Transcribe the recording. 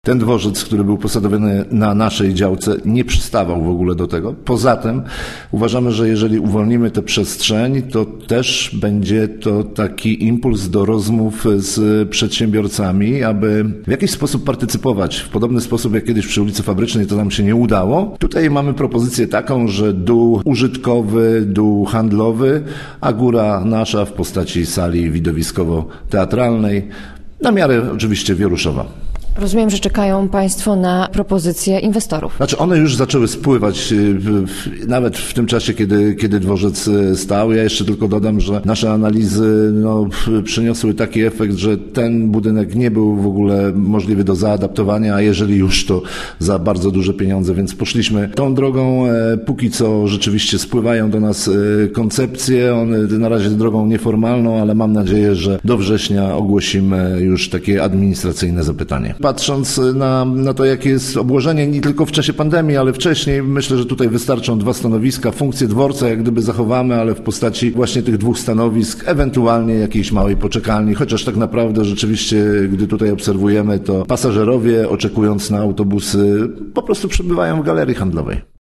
Ten dworzec, który był posadowiony na naszej działce, nie przystawał w ogóle do tego. Poza tym uważamy, że jeżeli uwolnimy tę przestrzeń, to też będzie to taki impuls do rozmów z przedsiębiorcami, aby w jakiś sposób partycypować. W podobny sposób jak kiedyś przy ulicy Fabrycznej to nam się nie udało. Tutaj mamy propozycję taką, że dół użytkowy, dół handlowy, a góra nasza w postaci sali widowiskowo-teatralnej, na miarę oczywiście wieruszowa. Rozumiem, że czekają Państwo na propozycje inwestorów. Znaczy one już zaczęły spływać nawet w tym czasie, kiedy dworzec stał. Ja jeszcze tylko dodam, że nasze analizy przyniosły taki efekt, że ten budynek nie był w ogóle możliwy do zaadaptowania, a jeżeli już, to za bardzo duże pieniądze, więc poszliśmy tą drogą. Póki co rzeczywiście spływają do nas koncepcje, one na razie drogą nieformalną, ale mam nadzieję, że do września ogłosimy już takie administracyjne zapytanie. Patrząc na to, jakie jest obłożenie, nie tylko w czasie pandemii, ale wcześniej, myślę, że tutaj wystarczą 2 stanowiska. Funkcję dworca jak gdyby zachowamy, ale w postaci właśnie tych 2 stanowisk, ewentualnie jakiejś małej poczekalni, chociaż tak naprawdę rzeczywiście, gdy tutaj obserwujemy, to pasażerowie, oczekując na autobusy, po prostu przebywają w galerii handlowej.